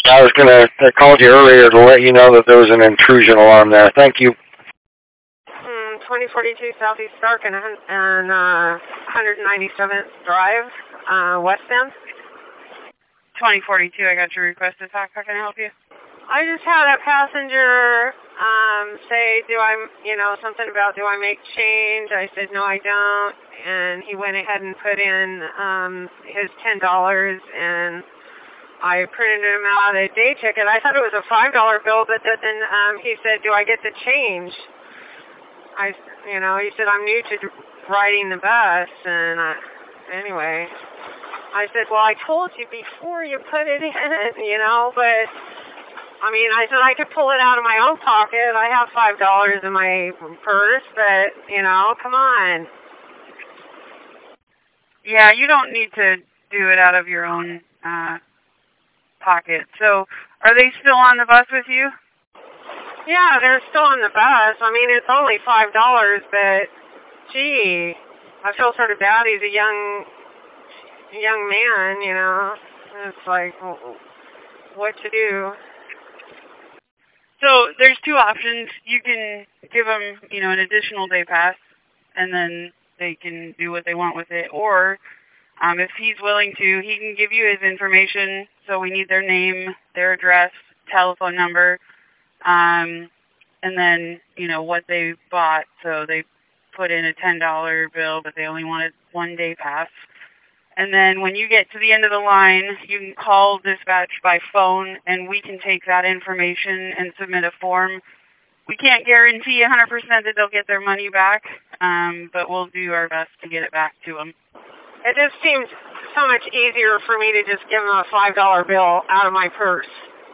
I called you earlier to let you know that there was an intrusion alarm there. Thank you. 2042 Southeast Stark and 197th Drive, West End. 2042, I got your request to talk. How can I help you? I just had a passenger say, something about, do I make change? I said, no, I don't. And he went ahead and put in his $10, and I printed him out a day ticket. I thought it was a $5 bill, but then he said, do I get the change? He said, I'm new to riding the bus, and anyway, I said, well, I told you before you put it in, but, I said I could pull it out of my own pocket. I have $5 in my purse, but, come on. Yeah, you don't need to do it out of your own pocket. So, are they still on the bus with you? Yeah, they're still on the bus. It's only $5, but gee, I feel sort of bad. He's a young man, It's like, what to do? So there's two options. You can give them, an additional day pass, and then they can do what they want with it. Or if he's willing to, he can give you his information. So we need their name, their address, telephone number, and then, what they bought. So they put in a $10 bill, but they only wanted 1 day pass. And then when you get to the end of the line, you can call dispatch by phone, and we can take that information and submit a form. We can't guarantee 100% that they'll get their money back, but we'll do our best to get it back to them. It just seems so much easier for me to just give them a $5 bill out of my purse.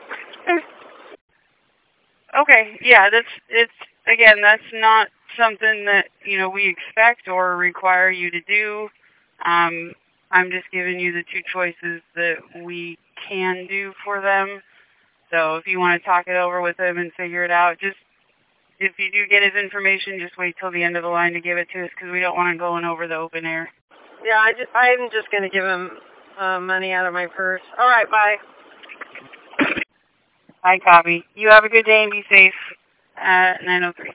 Okay, yeah, that's not something that, we expect or require you to do. I'm just giving you the two choices that we can do for them. So if you want to talk it over with him and figure it out, just if you do get his information, just wait till the end of the line to give it to us, because we don't want to go in over the open air. Yeah, I'm just going to give him money out of my purse. All right, bye. I copy. You have a good day and be safe. 903.